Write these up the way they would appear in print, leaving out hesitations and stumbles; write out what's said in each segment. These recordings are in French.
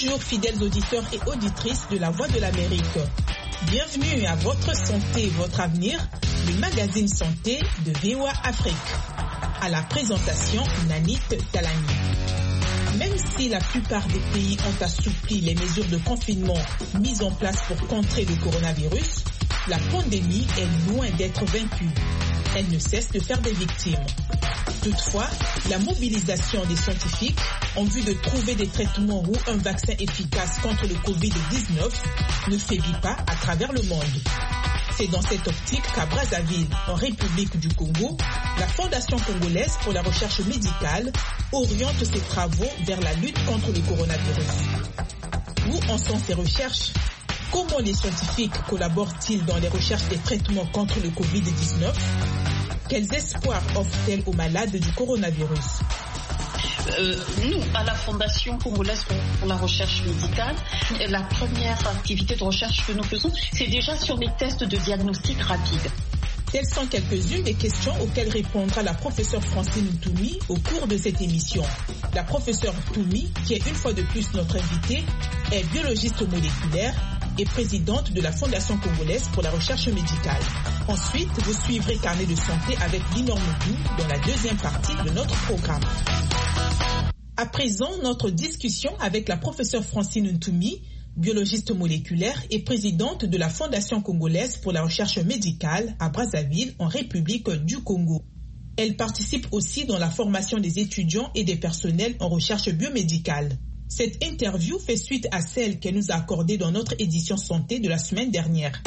Bonjour fidèles auditeurs et auditrices de la Voix de l'Amérique. Bienvenue à Votre Santé, Votre Avenir, le magazine santé de VOA Afrique. À la présentation, Nanit Talani. Même si la plupart des pays ont assoupli les mesures de confinement mises en place pour contrer le coronavirus, la pandémie est loin d'être vaincue. Elle ne cesse de faire des victimes. Toutefois, la mobilisation des scientifiques en vue de trouver des traitements ou un vaccin efficace contre le Covid-19 ne faiblit pas à travers le monde. C'est dans cette optique qu'à Brazzaville, en République du Congo, la Fondation congolaise pour la recherche médicale oriente ses travaux vers la lutte contre le coronavirus. Où en sont ces recherches ? Comment les scientifiques collaborent-ils dans les recherches des traitements contre le Covid-19 ? Quels espoirs offrent-elles aux malades du coronavirus ? Nous, à la Fondation congolaise pour la recherche médicale, la première activité de recherche que nous faisons, c'est déjà sur les tests de diagnostic rapide. Telles sont quelques-unes des questions auxquelles répondra la professeure Francine Ntoumi au cours de cette émission. La professeure Ntoumi, qui est une fois de plus notre invitée, est biologiste moléculaire et présidente de la Fondation congolaise pour la recherche médicale. Ensuite, vous suivrez Carnet de santé avec Linor Moudou dans la deuxième partie de notre programme. À présent, notre discussion avec la professeure Francine Ntoumi, biologiste moléculaire et présidente de la Fondation congolaise pour la recherche médicale à Brazzaville, en République du Congo. Elle participe aussi dans la formation des étudiants et des personnels en recherche biomédicale. Cette interview fait suite à celle qu'elle nous a accordée dans notre édition santé de la semaine dernière.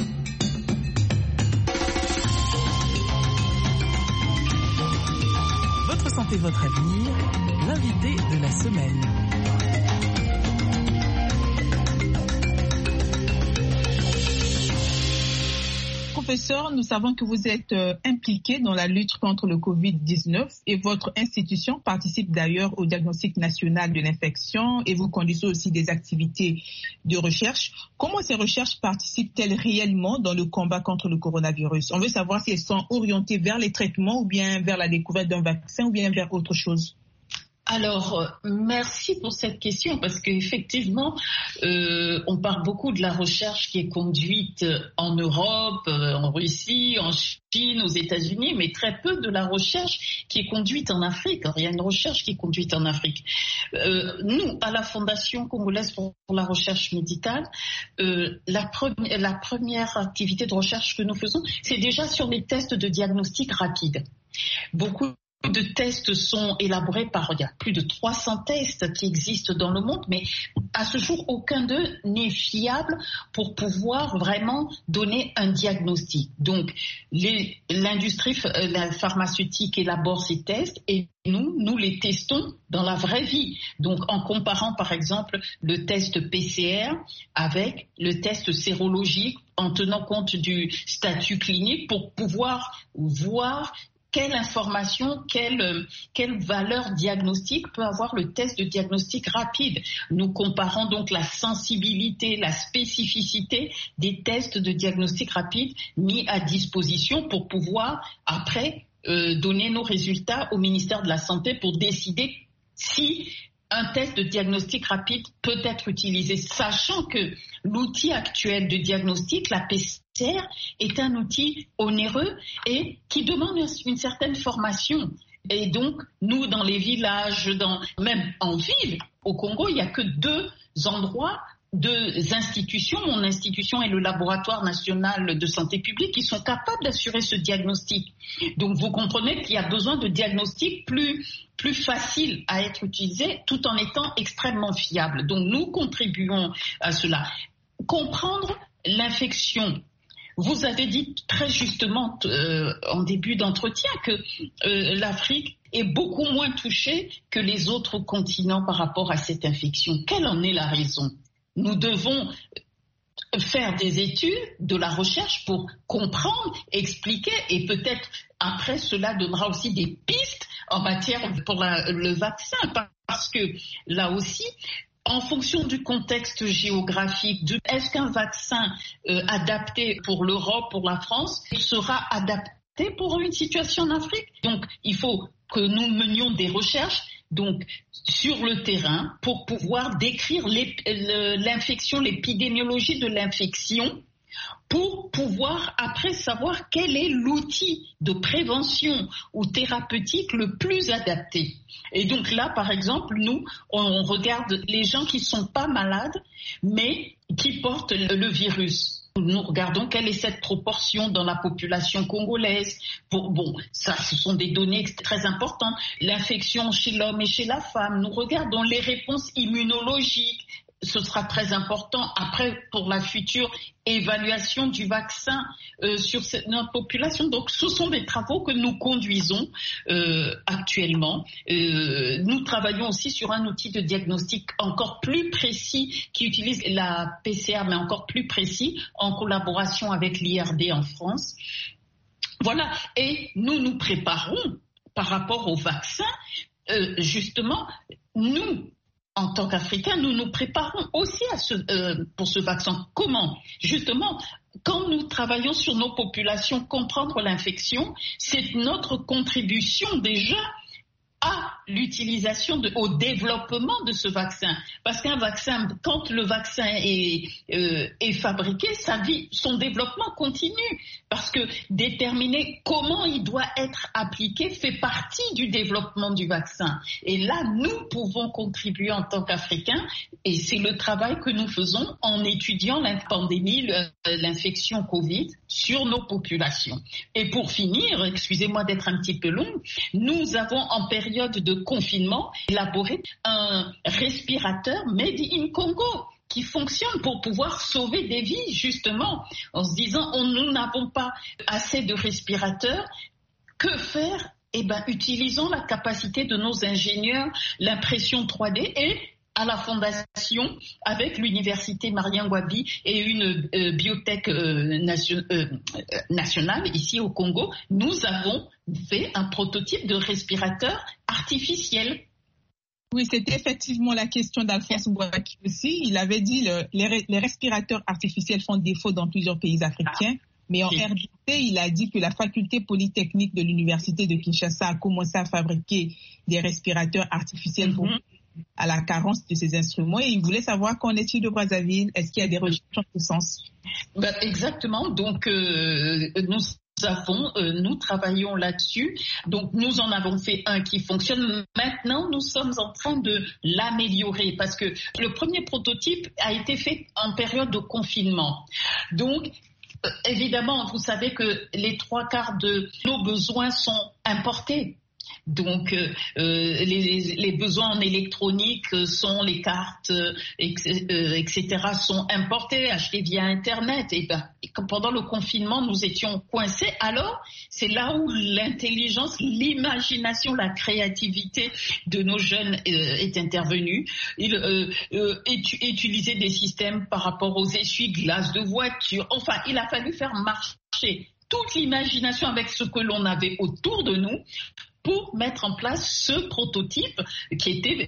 Votre santé, votre avenir, l'invité de la semaine. Professeur, nous savons que vous êtes impliqué dans la lutte contre le Covid-19 et votre institution participe d'ailleurs au diagnostic national de l'infection et vous conduisez aussi des activités de recherche. Comment ces recherches participent-elles réellement dans le combat contre le coronavirus ? On veut savoir si elles sont orientées vers les traitements ou bien vers la découverte d'un vaccin ou bien vers autre chose. Alors, merci pour cette question parce qu'effectivement, on parle beaucoup de la recherche qui est conduite en Europe, en Russie, en Chine, aux États-Unis, mais très peu de la recherche qui est conduite en Afrique. Alors, il y a une recherche qui est conduite en Afrique. Nous, à la Fondation congolaise pour la recherche médicale, la première activité de recherche que nous faisons, c'est déjà sur les tests de diagnostic rapide. Beaucoup de tests sont élaborés il y a plus de 300 tests qui existent dans le monde, mais à ce jour, aucun d'eux n'est fiable pour pouvoir vraiment donner un diagnostic. Donc, l'industrie pharmaceutique élabore ces tests et nous les testons dans la vraie vie. Donc, en comparant par exemple le test PCR avec le test sérologique, en tenant compte du statut clinique pour pouvoir voir quelle information, quelle valeur diagnostique peut avoir le test de diagnostic rapide. Nous comparons donc la sensibilité, la spécificité des tests de diagnostic rapide mis à disposition pour pouvoir après donner nos résultats au ministère de la Santé pour décider si un test de diagnostic rapide peut être utilisé, sachant que l'outil actuel de diagnostic, la PCR, est un outil onéreux et qui demande une certaine formation. Et donc, nous, dans les villages, même en ville, au Congo, il n'y a que 2 endroits, 2 institutions, mon institution et le laboratoire national de santé publique, qui sont capables d'assurer ce diagnostic. Donc vous comprenez qu'il y a besoin de diagnostics plus faciles à être utilisés tout en étant extrêmement fiables. Donc nous contribuons à cela. Comprendre l'infection. Vous avez dit très justement en début d'entretien que l'Afrique est beaucoup moins touchée que les autres continents par rapport à cette infection. Quelle en est la raison ? Nous devons faire des études, de la recherche pour comprendre, expliquer et peut-être après cela donnera aussi des pistes en matière pour le vaccin parce que là aussi, en fonction du contexte géographique, est-ce qu'un vaccin adapté pour l'Europe, pour la France, sera adapté pour une situation en Afrique ? Donc il faut que nous menions des recherches donc sur le terrain pour pouvoir décrire l'infection, l'épidémiologie de l'infection, pour pouvoir après savoir quel est l'outil de prévention ou thérapeutique le plus adapté. Et donc là, par exemple, nous, on regarde les gens qui ne sont pas malades, mais qui portent le virus. Nous regardons quelle est cette proportion dans la population congolaise. Bon, ça, ce sont des données très importantes. L'infection chez l'homme et chez la femme. Nous regardons les réponses immunologiques. Ce sera très important après pour la future évaluation du vaccin sur notre population. Donc, ce sont des travaux que nous conduisons actuellement. Nous travaillons aussi sur un outil de diagnostic encore plus précis qui utilise la PCR, mais encore plus précis, en collaboration avec l'IRD en France. Voilà. Et nous nous préparons par rapport au vaccin. Justement, nous, en tant qu'Africains, nous nous préparons aussi pour ce vaccin. Comment ? Justement, quand nous travaillons sur nos populations, comprendre l'infection, c'est notre contribution déjà à l'utilisation, au développement de ce vaccin. Parce qu'un vaccin, quand le vaccin est fabriqué, son développement continue. Parce que déterminer comment il doit être appliqué fait partie du développement du vaccin. Et là, nous pouvons contribuer en tant qu'Africains, et c'est le travail que nous faisons en étudiant la pandémie, l'infection Covid, sur nos populations. Et pour finir, excusez-moi d'être un petit peu longue, nous avons en période de confinement élaboré un respirateur Made in Congo qui fonctionne pour pouvoir sauver des vies, justement, en se disant nous n'avons pas assez de respirateurs, que faire ? Utilisons la capacité de nos ingénieurs, l'impression 3D et à la fondation, avec l'université Marien Ngouabi et une biotech nationale ici au Congo, nous avons fait un prototype de respirateur artificiel. Oui, c'était effectivement la question d'Alphonse Bouaki aussi. Il avait dit les respirateurs artificiels font défaut dans plusieurs pays africains. Mais en RDC, il a dit que la faculté polytechnique de l'université de Kinshasa a commencé à fabriquer des respirateurs artificiels pour à la carence de ces instruments. Et il voulait savoir qu'en est-il de Brazzaville. Est-ce qu'il y a des recherches en ce sens ? Exactement. Donc, nous travaillons là-dessus. Donc, nous en avons fait un qui fonctionne. Maintenant, nous sommes en train de l'améliorer parce que le premier prototype a été fait en période de confinement. Donc, évidemment, vous savez que les 3/4 de nos besoins sont importés. Donc, les besoins en électronique sont les cartes, etc., sont importés, achetés via Internet. Et pendant le confinement, nous étions coincés. Alors, c'est là où l'intelligence, l'imagination, la créativité de nos jeunes est intervenue. Ils utilisaient des systèmes par rapport aux essuie-glaces de voitures. Enfin, il a fallu faire marcher toute l'imagination avec ce que l'on avait autour de nous pour mettre en place ce prototype qui était,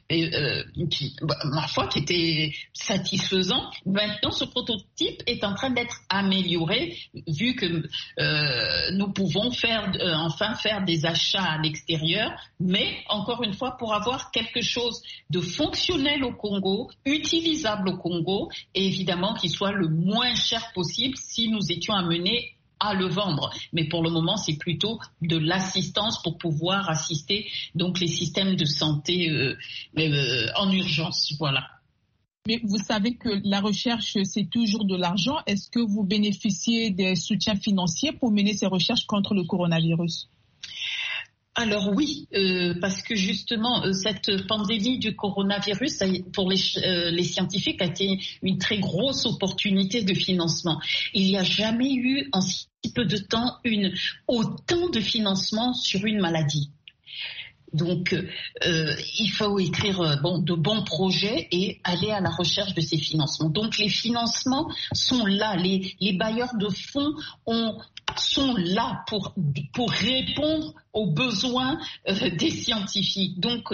ma foi, qui était satisfaisant. Maintenant, ce prototype est en train d'être amélioré, vu que nous pouvons enfin faire des achats à l'extérieur, mais encore une fois, pour avoir quelque chose de fonctionnel au Congo, utilisable au Congo, et évidemment qui soit le moins cher possible si nous étions amenés à le vendre. Mais pour le moment, c'est plutôt de l'assistance pour pouvoir assister donc les systèmes de santé en urgence. Voilà. Mais vous savez que la recherche, c'est toujours de l'argent. Est-ce que vous bénéficiez des soutiens financiers pour mener ces recherches contre le coronavirus ? Alors oui, parce que justement, cette pandémie du coronavirus, pour les scientifiques, a été une très grosse opportunité de financement. Il n'y a jamais eu en si peu de temps autant de financement sur une maladie. Donc, il faut écrire de bons projets et aller à la recherche de ces financements. Donc, les financements sont là. Les bailleurs de fonds sont là pour répondre aux besoins des scientifiques. Donc,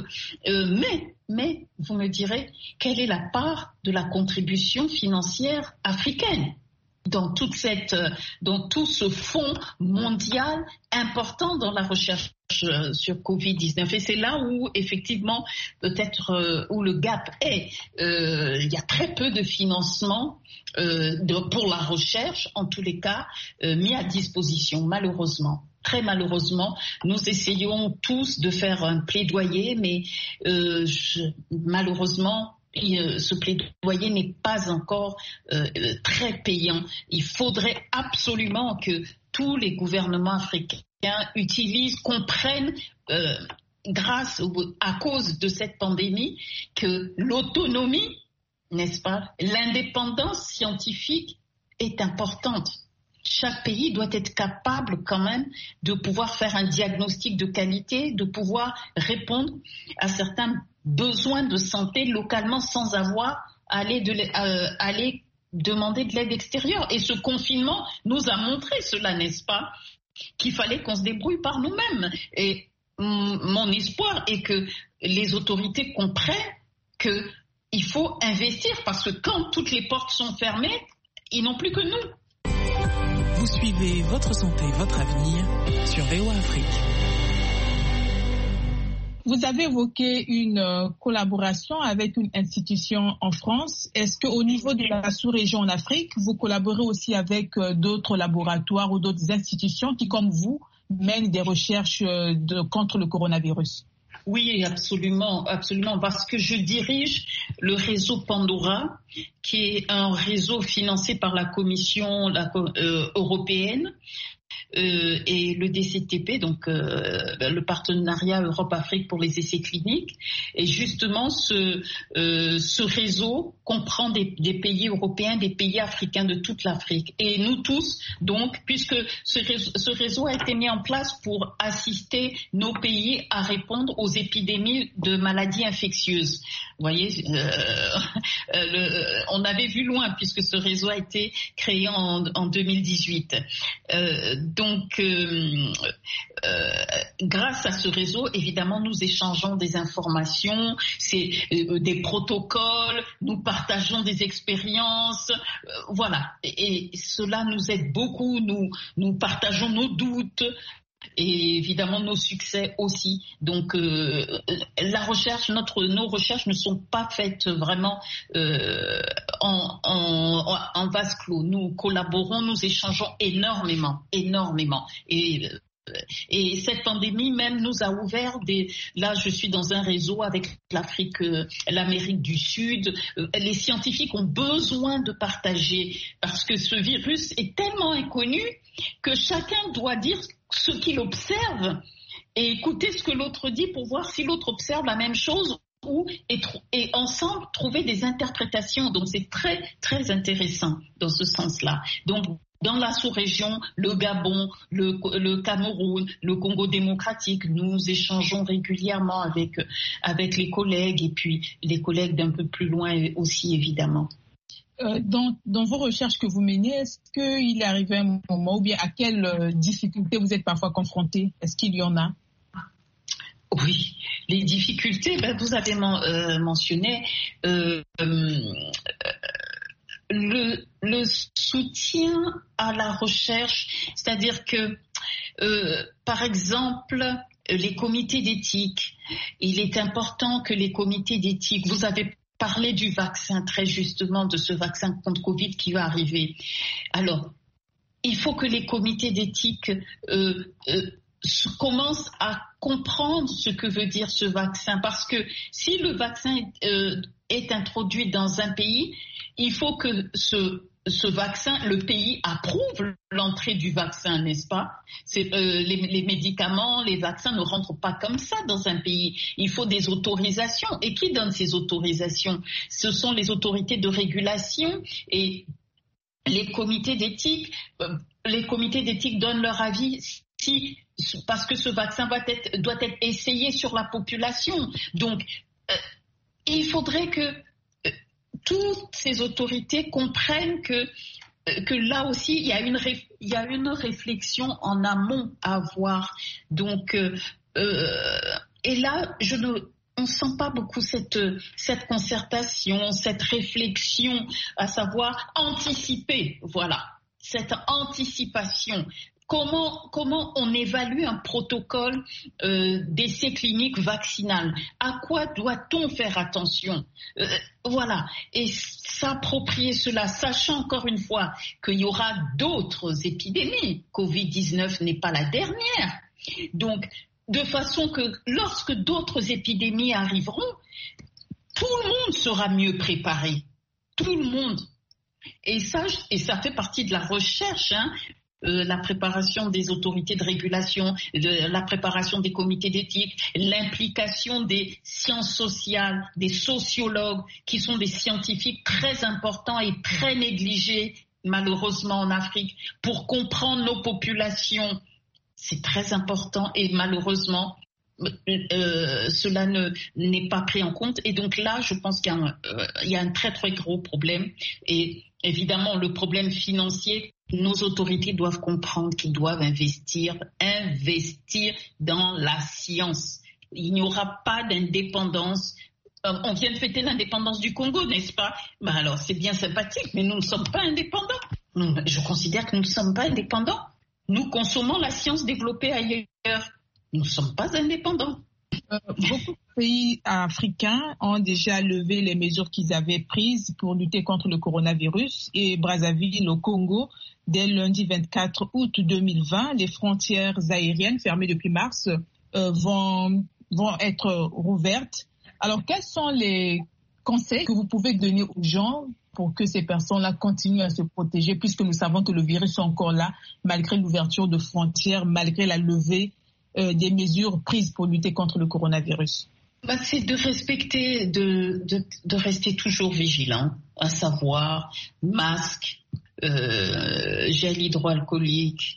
mais vous me direz, quelle est la part de la contribution financière africaine ? dans tout ce fonds mondial important dans la recherche sur Covid-19. Et c'est là où, effectivement, peut-être où le gap est. Il y a très peu de financement pour la recherche, en tous les cas, mis à disposition, malheureusement. Très malheureusement, nous essayons tous de faire un plaidoyer, mais malheureusement, ce plaidoyer n'est pas encore très payant. Il faudrait absolument que tous les gouvernements africains comprennent, à cause de cette pandémie, que l'autonomie, n'est-ce pas, l'indépendance scientifique est importante. Chaque pays doit être capable quand même de pouvoir faire un diagnostic de qualité, de pouvoir répondre à certains besoins de santé localement sans avoir à aller demander de l'aide extérieure. Et ce confinement nous a montré cela, n'est-ce pas, qu'il fallait qu'on se débrouille par nous-mêmes. Et mon espoir est que les autorités comprennent qu'il faut investir, parce que quand toutes les portes sont fermées, ils n'ont plus que nous. Vous suivez Votre Santé, Votre Avenir sur VOA Afrique. Vous avez évoqué une collaboration avec une institution en France. Est-ce qu'au niveau de la sous-région en Afrique, vous collaborez aussi avec d'autres laboratoires ou d'autres institutions qui, comme vous, mènent des recherches contre le coronavirus? Oui, absolument, absolument, parce que je dirige le réseau Pandora, qui est un réseau financé par la Commission européenne et le DCTP, donc le partenariat Europe-Afrique pour les essais cliniques. Et justement, ce réseau comprend des pays européens, des pays africains de toute l'Afrique. Et nous tous, donc, puisque ce réseau a été mis en place pour assister nos pays à répondre aux épidémies de maladies infectieuses. Vous voyez, on avait vu loin puisque ce réseau a été créé en 2018. Grâce à ce réseau, évidemment, nous échangeons des informations, des protocoles, nous partageons des expériences, voilà. Et cela nous aide beaucoup, nous partageons nos doutes. Et évidemment nos succès aussi. Donc la recherche, nos recherches ne sont pas faites vraiment en vase clos. Nous collaborons, nous échangeons énormément. Et cette pandémie même nous a ouvert là je suis dans un réseau avec l'Amérique du Sud. Les scientifiques ont besoin de partager parce que ce virus est tellement inconnu que chacun doit dire ce qu'il observe et écouter ce que l'autre dit pour voir si l'autre observe la même chose et ensemble trouver des interprétations. Donc c'est très très intéressant dans ce sens-là. Donc dans la sous-région, le Gabon, le Cameroun, le Congo démocratique, nous échangeons régulièrement avec les collègues et puis les collègues d'un peu plus loin aussi évidemment. Dans vos recherches que vous menez, est-ce qu'il est arrivé un moment ou bien à quelles difficultés vous êtes parfois confrontés? Est-ce qu'il y en a? Oui, les difficultés, vous avez mentionné le soutien à la recherche, c'est-à-dire que, par exemple, les comités d'éthique, il est important que les comités d'éthique, vous avez parlé du vaccin, très justement, de ce vaccin contre Covid qui va arriver. Alors, il faut que les comités d'éthique commencent à comprendre ce que veut dire ce vaccin, parce que si le vaccin est introduit dans un pays, il faut que ce vaccin, le pays approuve l'entrée du vaccin, n'est-ce pas? Les médicaments, les vaccins ne rentrent pas comme ça dans un pays. Il faut des autorisations. Et qui donne ces autorisations? Ce sont les autorités de régulation et les comités d'éthique. Les comités d'éthique donnent leur avis parce que ce vaccin doit être essayé sur la population. Donc, il faudrait que toutes ces autorités comprennent que là aussi, il y a une réflexion en amont à avoir. Donc, et là, on sent pas beaucoup cette concertation, cette réflexion, à savoir anticiper, voilà, cette anticipation. Comment on évalue un protocole d'essai clinique vaccinal? À quoi doit-on faire attention? Voilà, et s'approprier cela, sachant encore une fois qu'il y aura d'autres épidémies. Covid-19 n'est pas la dernière. Donc, de façon que lorsque d'autres épidémies arriveront, tout le monde sera mieux préparé. Tout le monde. Et ça fait partie de la recherche, la préparation des autorités de régulation, la préparation des comités d'éthique, l'implication des sciences sociales, des sociologues, qui sont des scientifiques très importants et très négligés, malheureusement en Afrique, pour comprendre nos populations. C'est très important et malheureusement, cela n'est pas pris en compte. Et donc là, je pense qu'il y a un très très gros problème. Et évidemment, le problème financier, nos autorités doivent comprendre qu'ils doivent investir dans la science. Il n'y aura pas d'indépendance. On vient de fêter l'indépendance du Congo, n'est-ce pas? Alors, c'est bien sympathique, mais nous ne sommes pas indépendants. Je considère que nous ne sommes pas indépendants. Nous consommons la science développée ailleurs. Nous ne sommes pas indépendants. Beaucoup de pays africains ont déjà levé les mesures qu'ils avaient prises pour lutter contre le coronavirus. Et Brazzaville, au Congo, dès lundi 24 août 2020, les frontières aériennes fermées depuis mars vont être rouvertes. Alors, quels sont les conseils que vous pouvez donner aux gens pour que ces personnes-là continuent à se protéger, puisque nous savons que le virus est encore là, malgré l'ouverture de frontières, malgré la levée des mesures prises pour lutter contre le coronavirus? C'est de respecter, de rester toujours vigilant, à savoir masque, gel hydroalcoolique,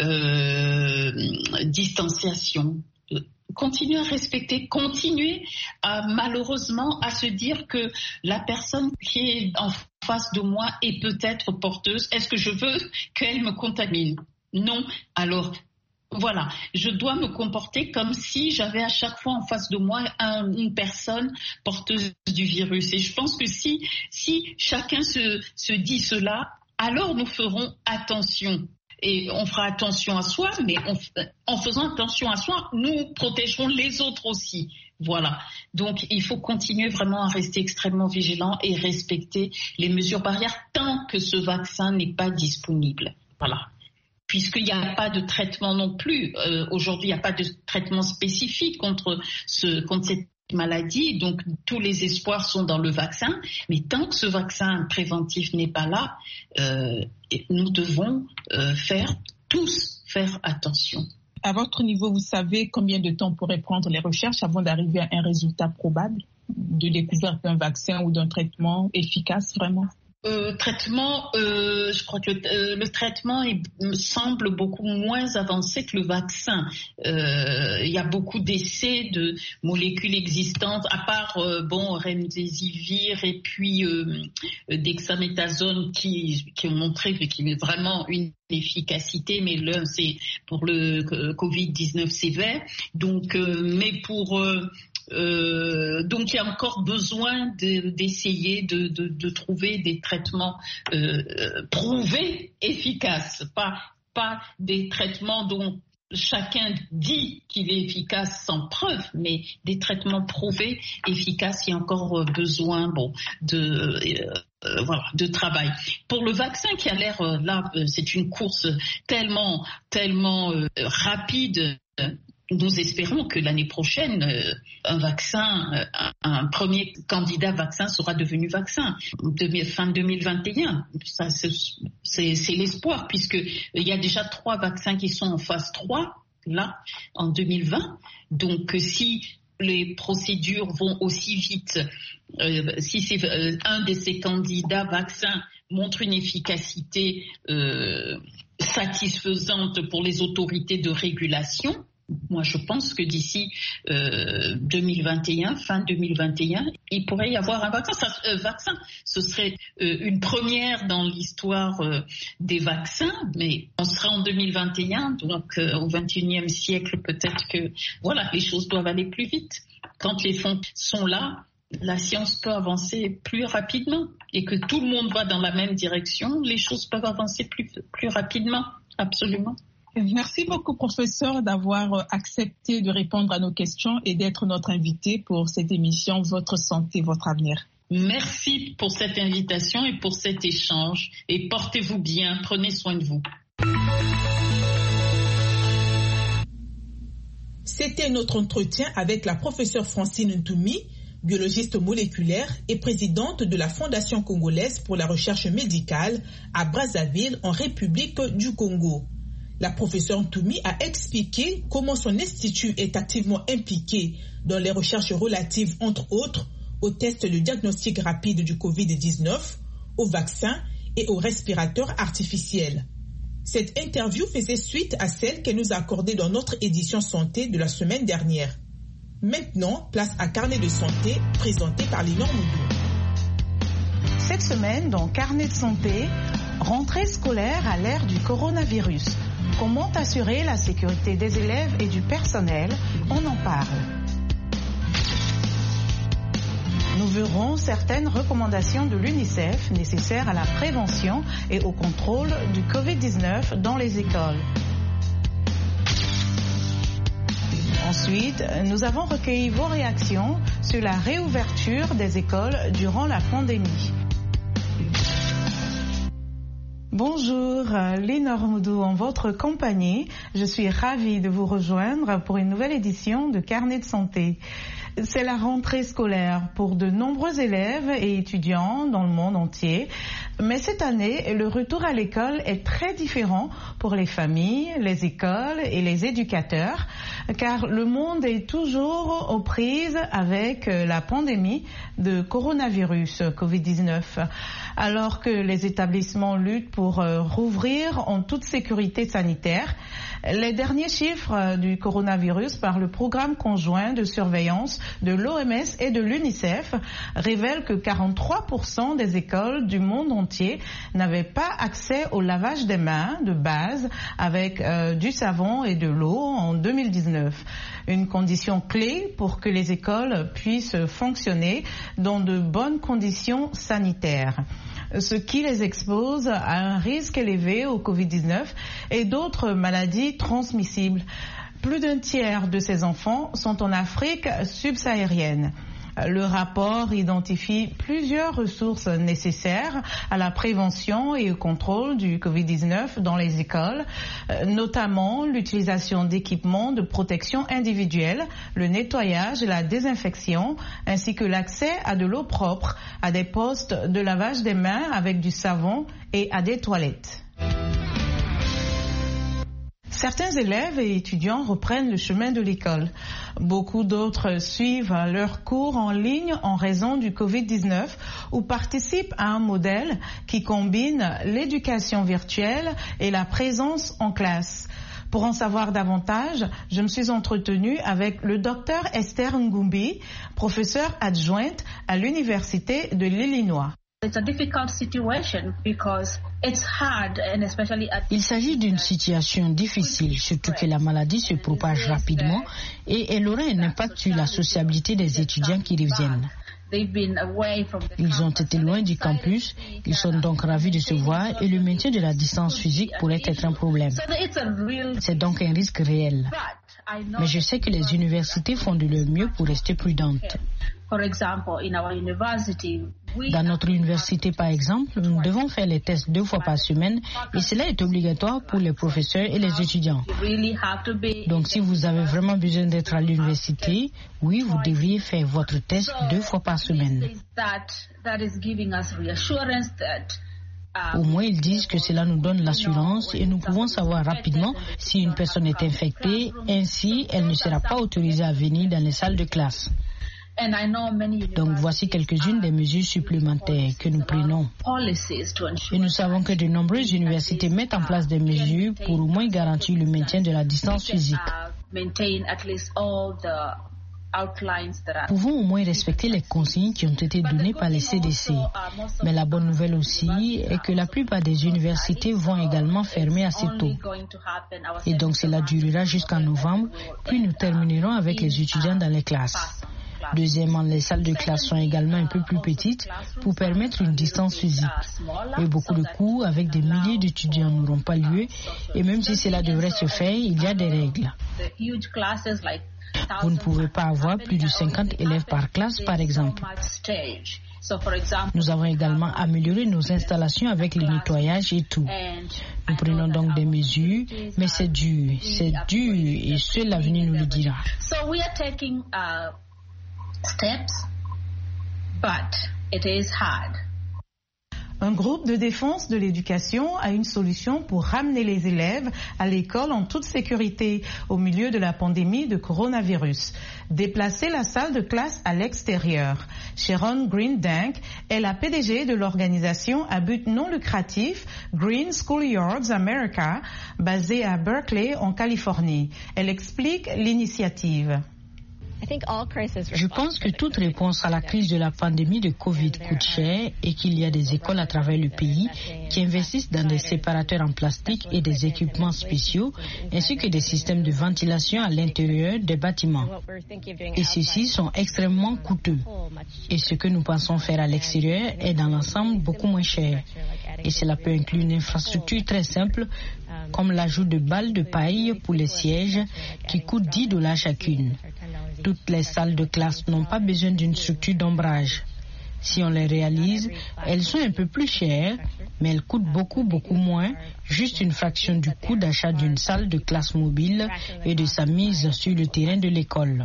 distanciation. Continuer à respecter, continuer malheureusement à se dire que la personne qui est en face de moi est peut-être porteuse. Est-ce que je veux qu'elle me contamine? Non. Alors, voilà, je dois me comporter comme si j'avais à chaque fois en face de moi une personne porteuse du virus. Et je pense que si chacun se dit cela, alors nous ferons attention. Et on fera attention à soi, mais en faisant attention à soi, nous protégerons les autres aussi. Voilà. Donc, il faut continuer vraiment à rester extrêmement vigilant et respecter les mesures barrières tant que ce vaccin n'est pas disponible. Voilà. Puisqu'il n'y a pas de traitement non plus. Aujourd'hui, il n'y a pas de traitement spécifique contre cette maladie. Donc, tous les espoirs sont dans le vaccin. Mais tant que ce vaccin préventif n'est pas là, nous devons tous faire attention. À votre niveau, vous savez combien de temps pourraient prendre les recherches avant d'arriver à un résultat probable de découverte d'un vaccin ou d'un traitement efficace vraiment? Traitement, je crois que le traitement me semble beaucoup moins avancé que le vaccin. Il y a beaucoup d'essais de molécules existantes, à part remdesivir et puis dexaméthasone qui ont montré qu'il y a vraiment une efficacité, mais l'un c'est pour le Covid-19 sévère. Donc, donc il y a encore besoin d'essayer de trouver des traitements prouvés efficaces, pas des traitements dont chacun dit qu'il est efficace sans preuve, mais des traitements prouvés efficaces. Il y a encore besoin de travail. Pour le vaccin qui a l'air là, c'est une course tellement rapide. Nous espérons que l'année prochaine, un premier candidat vaccin sera devenu vaccin, fin 2021. Ça, c'est l'espoir, puisqu'il y a déjà 3 vaccins qui sont en phase 3, là, en 2020. Donc, si les procédures vont aussi vite, si c'est un de ces candidats vaccins montre une efficacité satisfaisante pour les autorités de régulation, moi, je pense que d'ici 2021, fin 2021, il pourrait y avoir un vaccin. Ce serait une première dans l'histoire des vaccins, mais on sera en 2021, donc au XXIe siècle, peut-être que voilà, les choses doivent aller plus vite. quand les fonds sont là, la science peut avancer plus rapidement et que tout le monde va dans la même direction, les choses peuvent avancer plus rapidement, absolument. Merci beaucoup, professeur, d'avoir accepté de répondre à nos questions et d'être notre invité pour cette émission Votre santé, votre avenir. Merci pour cette invitation et pour cet échange. Et portez-vous bien, prenez soin de vous. C'était notre entretien avec la professeure Francine Ntoumi, biologiste moléculaire et présidente de la Fondation congolaise pour la recherche médicale à Brazzaville, en République du Congo. La professeure Ntoumi a expliqué comment son institut est activement impliqué dans les recherches relatives, entre autres, aux tests de diagnostic rapide du Covid-19, aux vaccins et aux respirateurs artificiels. Cette interview faisait suite à celle qu'elle nous a accordée dans notre édition santé de la semaine dernière. Maintenant, place à Carnet de santé, présenté par Lénore Moudou. Cette semaine, dans Carnet de santé, rentrée scolaire à l'ère du coronavirus. Comment assurer la sécurité des élèves et du personnel? On en parle. Nous verrons certaines recommandations de l'UNICEF nécessaires à la prévention et au contrôle du Covid-19 dans les écoles. Ensuite, nous avons recueilli vos réactions sur la réouverture des écoles durant la pandémie. Bonjour, Lénore Moudou en votre compagnie. Je suis ravie de vous rejoindre pour une nouvelle édition de Carnet de santé. C'est la rentrée scolaire pour de nombreux élèves et étudiants dans le monde entier. Mais cette année, le retour à l'école est très différent pour les familles, les écoles et les éducateurs, car le monde est toujours aux prises avec la pandémie de coronavirus Covid-19. Alors que les établissements luttent pour rouvrir en toute sécurité sanitaire, les derniers chiffres du coronavirus par le programme conjoint de surveillance de l'OMS et de l'UNICEF révèlent que 43% des écoles du monde entier n'avaient pas accès au lavage des mains de base avec du savon et de l'eau en 2019. Une condition clé pour que les écoles puissent fonctionner dans de bonnes conditions sanitaires, ce qui les expose à un risque élevé au Covid-19 et d'autres maladies transmissibles. Plus d'un tiers de ces enfants sont en Afrique subsaharienne. Le rapport identifie plusieurs ressources nécessaires à la prévention et au contrôle du Covid-19 dans les écoles, notamment l'utilisation d'équipements de protection individuelle, le nettoyage et la désinfection, ainsi que l'accès à de l'eau propre, à des postes de lavage des mains avec du savon et à des toilettes. Certains élèves et étudiants reprennent le chemin de l'école. Beaucoup d'autres suivent leurs cours en ligne en raison du Covid-19 ou participent à un modèle qui combine l'éducation virtuelle et la présence en classe. Pour en savoir davantage, je me suis entretenue avec le docteur Esther Ngumbi, professeure adjointe à l'Université de l'Illinois. Il s'agit d'une situation difficile, surtout que la maladie se propage rapidement et elle aurait un impact sur la sociabilité des étudiants qui reviennent. Ils ont été loin du campus, ils sont donc ravis de se voir et le maintien de la distance physique pourrait être un problème. C'est donc un risque réel. Mais je sais que les universités font de leur mieux pour rester prudentes. Dans notre université, par exemple, nous devons faire les tests 2 fois par semaine et cela est obligatoire pour les professeurs et les étudiants. Donc, si vous avez vraiment besoin d'être à l'université, oui, vous devriez faire votre test 2 fois par semaine. Au moins, ils disent que cela nous donne l'assurance et nous pouvons savoir rapidement si une personne est infectée. Ainsi, elle ne sera pas autorisée à venir dans les salles de classe. Donc voici quelques-unes des mesures supplémentaires que nous prenons. Et nous savons que de nombreuses universités mettent en place des mesures pour au moins garantir le maintien de la distance physique. Pouvons au moins respecter les consignes qui ont été données par les CDC. Mais la bonne nouvelle aussi est que la plupart des universités vont également fermer assez tôt. Et donc cela durera jusqu'en novembre, puis nous terminerons avec les étudiants dans les classes. Deuxièmement, les salles de classe sont également un peu plus petites pour permettre une distance physique. Et beaucoup de cours avec des milliers d'étudiants n'auront pas lieu. Et même si cela devrait se faire, il y a des règles. Vous ne pouvez pas avoir plus de 50 élèves par classe, par exemple. Nous avons également amélioré nos installations avec le nettoyage et tout. Nous prenons donc des mesures, mais c'est dur et seul l'avenir nous le dira. Un groupe de défense de l'éducation a une solution pour ramener les élèves à l'école en toute sécurité au milieu de la pandémie de coronavirus. Déplacer la salle de classe à l'extérieur. Sharon Green-Dank est la PDG de l'organisation à but non lucratif Green Schoolyards America, basée à Berkeley en Californie. Elle explique l'initiative. Je pense que toute réponse à la crise de la pandémie de Covid coûte cher et qu'il y a des écoles à travers le pays qui investissent dans des séparateurs en plastique et des équipements spéciaux, ainsi que des systèmes de ventilation à l'intérieur des bâtiments. Et ceux-ci sont extrêmement coûteux. Et ce que nous pensons faire à l'extérieur est dans l'ensemble beaucoup moins cher. Et cela peut inclure une infrastructure très simple, comme l'ajout de balles de paille pour les sièges qui coûtent $10 chacune. Toutes les salles de classe n'ont pas besoin d'une structure d'ombrage. Si on les réalise, elles sont un peu plus chères, mais elles coûtent beaucoup moins, juste une fraction du coût d'achat d'une salle de classe mobile et de sa mise sur le terrain de l'école.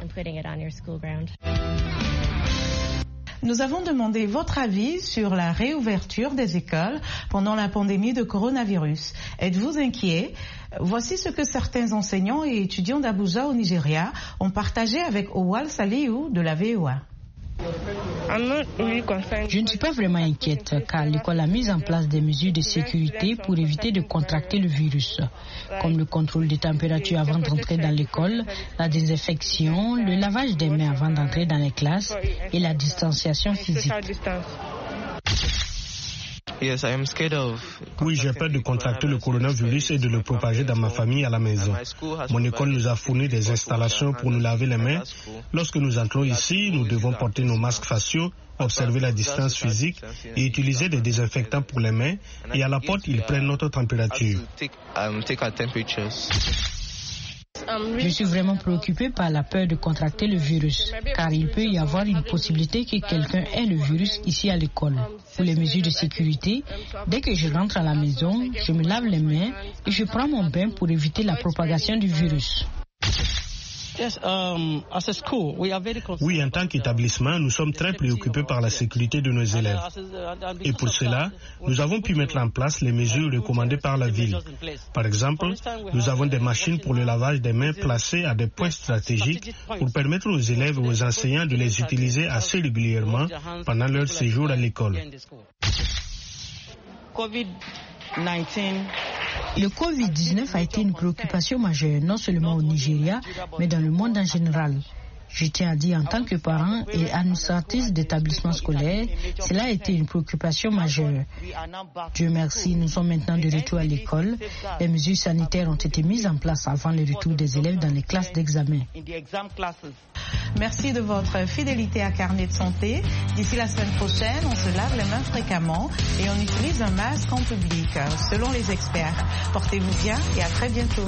Nous avons demandé votre avis sur la réouverture des écoles pendant la pandémie de coronavirus. Êtes-vous inquiet? Voici ce que certains enseignants et étudiants d'Abuja au Nigeria ont partagé avec Owal Saliou de la VOA. Je ne suis pas vraiment inquiète car l'école a mis en place des mesures de sécurité pour éviter de contracter le virus, comme le contrôle des températures avant d'entrer dans l'école, la désinfection, le lavage des mains avant d'entrer dans les classes et la distanciation physique. Oui, j'ai peur de contracter le coronavirus et de le propager dans ma famille à la maison. Mon école nous a fourni des installations pour nous laver les mains. Lorsque nous entrons ici, nous devons porter nos masques faciaux, observer la distance physique et utiliser des désinfectants pour les mains. Et à la porte, ils prennent notre température. Je suis vraiment préoccupée par la peur de contracter le virus, car il peut y avoir une possibilité que quelqu'un ait le virus ici à l'école. Pour les mesures de sécurité, dès que je rentre à la maison, je me lave les mains et je prends mon bain pour éviter la propagation du virus. Oui, en tant qu'établissement, nous sommes très préoccupés par la sécurité de nos élèves. Et pour cela, nous avons pu mettre en place les mesures recommandées par la ville. Par exemple, nous avons des machines pour le lavage des mains placées à des points stratégiques pour permettre aux élèves et aux enseignants de les utiliser assez régulièrement pendant leur séjour à l'école. Le Covid-19 a été une préoccupation majeure, non seulement au Nigeria, mais dans le monde en général. Je tiens à dire en tant que parent et administratrice d'établissements scolaires, cela a été une préoccupation majeure. Dieu merci, nous sommes maintenant de retour à l'école. Les mesures sanitaires ont été mises en place avant le retour des élèves dans les classes d'examen. Merci de votre fidélité à Carnet de santé. D'ici la semaine prochaine, on se lave les mains fréquemment et on utilise un masque en public, selon les experts. Portez-vous bien et à très bientôt.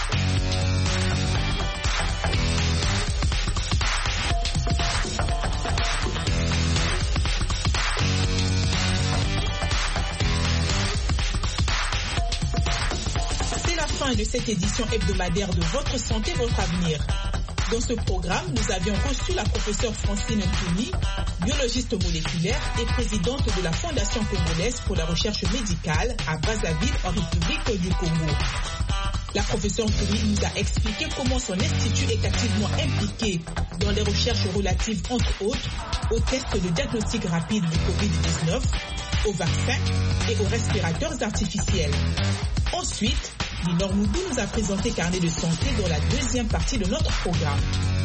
De cette édition hebdomadaire de Votre Santé, Votre Avenir. Dans ce programme, nous avions reçu la professeure Francine Ntouni, biologiste moléculaire et présidente de la Fondation congolaise pour la recherche médicale à Brazzaville, en République du Congo. La professeure Ntouni nous a expliqué comment son institut est activement impliqué dans les recherches relatives, entre autres, aux tests de diagnostic rapide du Covid-19, aux vaccins et aux respirateurs artificiels. Ensuite, Linor Moudou nous a présenté Carnet de santé dans la deuxième partie de notre programme.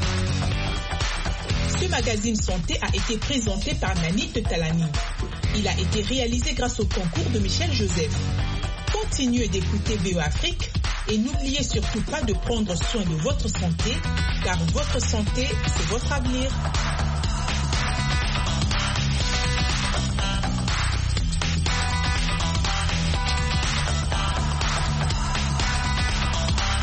Ce magazine santé a été présenté par Nanit Talani. Il a été réalisé grâce au concours de Michel Joseph. Continuez d'écouter VOA Afrique et n'oubliez surtout pas de prendre soin de votre santé, car votre santé, c'est votre avenir.